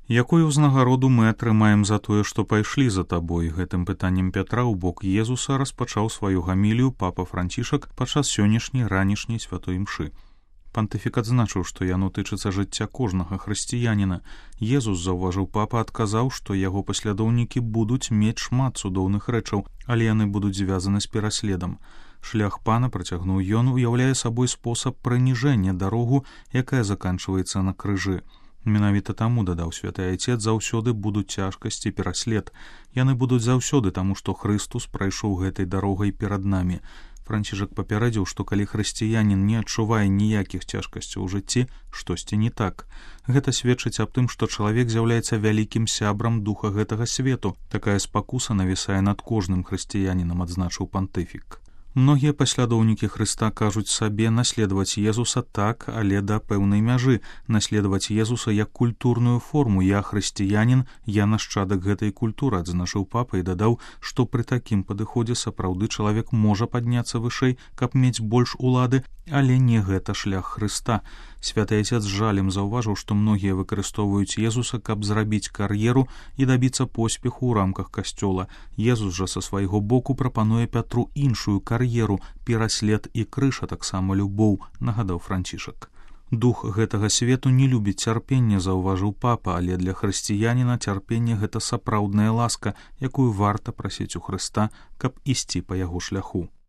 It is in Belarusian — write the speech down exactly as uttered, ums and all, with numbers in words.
Якую ўзнагароду мы атрымаем за тое, што пайшлі за табой? Гэтым пытаннем Пятра ў бок Езуса распачаў сваю гамілію папа Францішак падчас сённяшняй ранішняй святой імшы. Пантыфік адзначыў, што яно тычыцца жыцця кожнага хрысціяніна. Езус, заўважыў папа, адказаў, што яго паслядоўнікі будуць мець шмат цудоўных рэчаў, але яны будуць звязаны з пераследам. Шлях пана, працягнуў ён, уяўляе сабой спосаб прыніжэння дарогу, якая заканчваецца на крыжы. Менавіта таму, дадаў святы айцец, заўсёды будуць цяжкасці, пераслед. Яны будуць заўсёды, таму што Хрыстус прайшоў гэтай дарогай перад намі. Францішак папярэдзіў, што калі хрысціянін не адчувае ніякіх цяжкасцяў у жыцці, штосьці не так. Гэта сведчыць аб тым, што чалавек з'яўляецца вялікім сябрам духа гэтага свету. Такая спакуса навісае над кожным хрысціянінам, адзначыў пантыфік. Многія паслядоўнікі Хрыста кажуць сабе наследаваць Езуса так, але да пэўнай мяжы, наследаваць Езуса як культурную форму. Я хрысціянін, я нашчадак гэтай культуры, адзначыў папа і дадаў, што пры такім падыходзе сапраўды чалавек можа падняцца вышэй, каб мець больш улады, але не гэта шлях Хрыста. Святы айцец з жалем заўважыў, што многія выкарыстоўваюць Езуса, каб зрабіць кар'еру і дабіцца поспеху ў рамках касцёла. Езус жа са свайго боку прапануе Пятру іншую кар'еру, пераслед і крыж, а таксама любоў, нагадаў Францішак. Дух гэтага свету не любіць цярпення, заўважыў папа, але для хрысціяніна цярпенне гэта сапраўдная ласка, якую варта прасіць у Хрыста, каб ісці па яго шляху.